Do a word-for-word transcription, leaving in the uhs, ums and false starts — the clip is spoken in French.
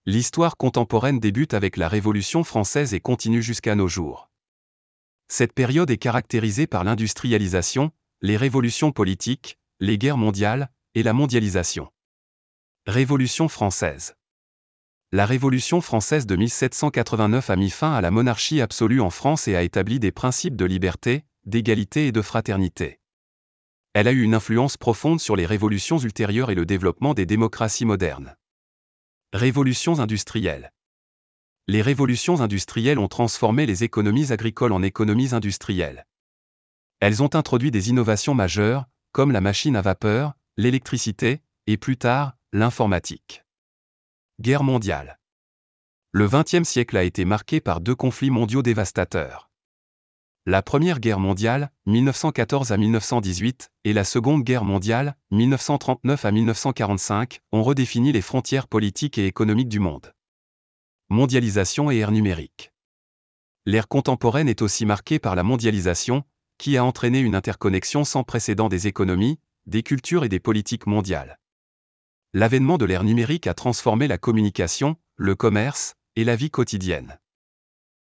L'histoire contemporaine débute avec la Révolution française et continue jusqu'à nos jours. Cette période est caractérisée par l'industrialisation, les révolutions politiques, les guerres mondiales, et la mondialisation. Révolution française. La Révolution française de mille sept cent quatre-vingt-neuf a mis fin à la monarchie absolue en France et a établi des principes de liberté, d'égalité et de fraternité. Elle a eu une influence profonde sur les révolutions ultérieures et le développement des démocraties modernes. Révolutions industrielles. Les révolutions industrielles ont transformé les économies agricoles en économies industrielles. Elles ont introduit des innovations majeures, comme la machine à vapeur, l'électricité, et plus tard, l'informatique. Guerre mondiale. Le vingtième siècle a été marqué par deux conflits mondiaux dévastateurs. La Première Guerre mondiale, mille neuf cent quatorze à mille neuf cent dix-huit, et la Seconde Guerre mondiale, mille neuf cent trente-neuf à mille neuf cent quarante-cinq, ont redéfini les frontières politiques et économiques du monde. Mondialisation et ère numérique. L'ère contemporaine est aussi marquée par la mondialisation, qui a entraîné une interconnexion sans précédent des économies, des cultures et des politiques mondiales. L'avènement de l'ère numérique a transformé la communication, le commerce, et la vie quotidienne.